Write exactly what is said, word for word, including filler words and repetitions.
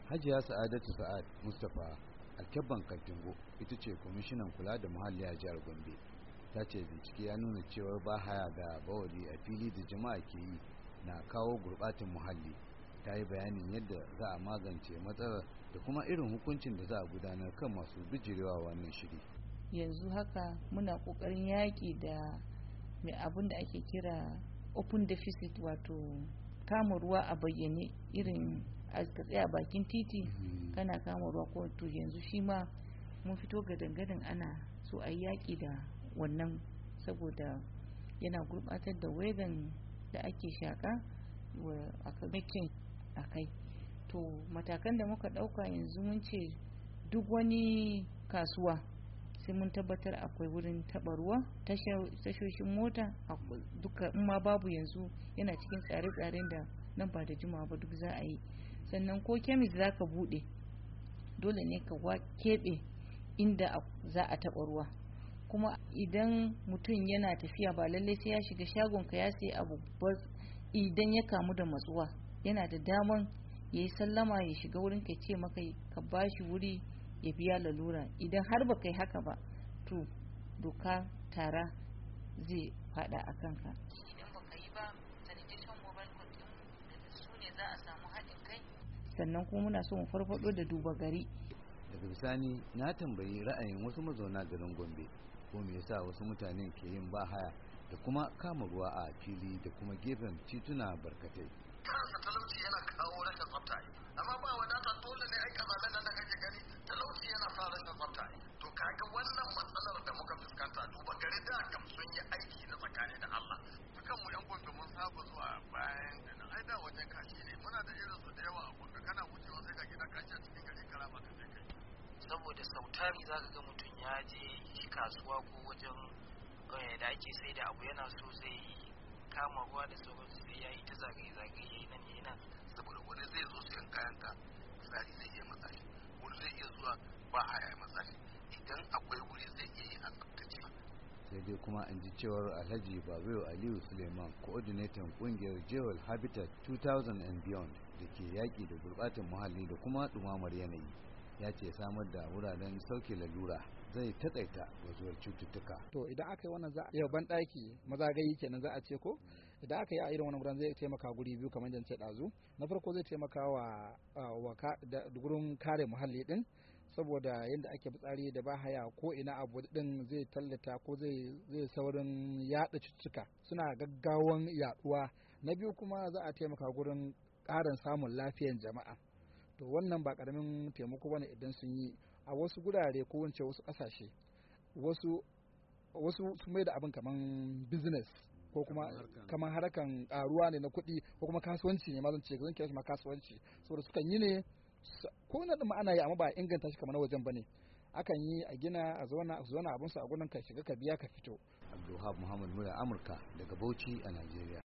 Hajiya Sa'adatu Sa'ad Mustapha Alkebban Kaltingo ita ce kwamishinan kula da muhalli a jihar Gombe. Ta ce bincike ya nuna cewar bahaya da bawali a fili da jama'a ke yi na kawo gurbatin muhalli. Ta yi bayanin yadda za a magance matsalar da kuma irin hukuncin da za a gudanar kan masu bijirewa wannan shiri. Yanzu haka muna kokarin yaƙi da mai abin da ake kira open deficit, wato kama ruwa a bayyane, irin a tsaya bakin titi kana kama ruwa ko to yanzu shi ma mun fito gadan-gadan ana so a yaƙi da wannan saboda yana gurbatar da wedan da ake shaƙa a kamakin a kai. To matakan da muka ɗauka yanzu mun ce duk wani kasuwa sai mun tabbatar akwai wurin taɓa ruwa, tashoshin mota duka, in ma babu yanzu yana cikin tsare-tsaren da nan ba da jimawa ba duk za a yi. Sannan ko kemis za ka buɗe dole ne ka keɓe inda za a taɓa ruwa, kuma idan mutum yana tafiya ba lallai sai ya shiga shagon ka ya sayi abu ba. Idan ya kamu da matsuwa yana da daman ya yi sallama ya shiga wurin ka ce maka ka bashi wuri ya biya lalura. Idan har ba kai haka ba to doka tara zai fada a kanka. Idan ba ka yi ba sanitation mobile code din da su ne za a samu haɗin kai. Sannan kuma muna so mu farfado da duba gari. Daga bisani na tambayi ra'ayin wasu mazauna garin Gombe ko me yasa wasu mutanen ke yin bahaya da kuma kama ruwa a fili da kuma gefen tituna barkatai. Kansa talauci yana kawo rashin tsafta, amma ba wadata dole ne ai kazalan nan da kake gani talauci yana sa rashin tsafta. To kaga wannan matsalar da muka fuskanta duba gari da kam sun yi aiki na tsakani da Allah. Dukan mu yan Gombe mun saba zuwa bayan da nan ai da wajen kashi ne, muna da irin su da yawa a Gombe, kana wucewa sai ka gida kashi a cikin gari kara maka sai kai. Saboda sautari zaka ga mutum ya je kasuwa ko wajen da ake sai da abu yana so zai kama ruwa da sauransu sai ya yi ta zagaye-zagaye ya yi nan ya yi nan. Saboda wani zai zo sayan kayan ka tsari zai iya matsa shi, wani zai iya zuwa ba haya ya matsa shi, idan akwai wuri zai iya yi a tsaftace. Sai dai kuma an ji cewar Alhaji Babayo Aliyu Suleiman, coordinator kungiyar Jewel Habitat two thousand and Beyond da ke yaƙi da gurbatin muhalli da kuma ɗumamar yanayi, ya ce samar da wuraren sauke lalura zai takaita bazuwar cututtuka. To idan aka yi wannan za a yi ban daki mazagayi kenan za a ce ko idan aka yi a irin wannan gurin zai taimaka guri biyu kamar jance dazu. Na farko zai taimaka wa wa da gurin kare muhalli din, saboda yadda ake fitsari da ba haya ko ina abu din zai tallata ko zai zai saurin yada cututtuka, suna gaggawan yaduwa. Na biyu kuma za a taimaka gurin ƙarin samun lafiyar jama'a. To wannan ba karamin taimako bane idan sun yi a wasu gurare ko wance wasu kasashe, wasu wasu su mai da abin kaman business ko kuma kaman harkan karuwa ne na kuɗi ko kuma kasuwanci ne ma zan ce zan kira shi ma kasuwanci, saboda sukan yi ne ko na ma ana yi amma ba inganta shi kamar na wajen bane. Akan yi a gina a zauna a zauna abin su a gurin ka shiga ka biya ka fito. Abdulhab Muhammad Mura, Amurka daga Bauchi a Najeriya.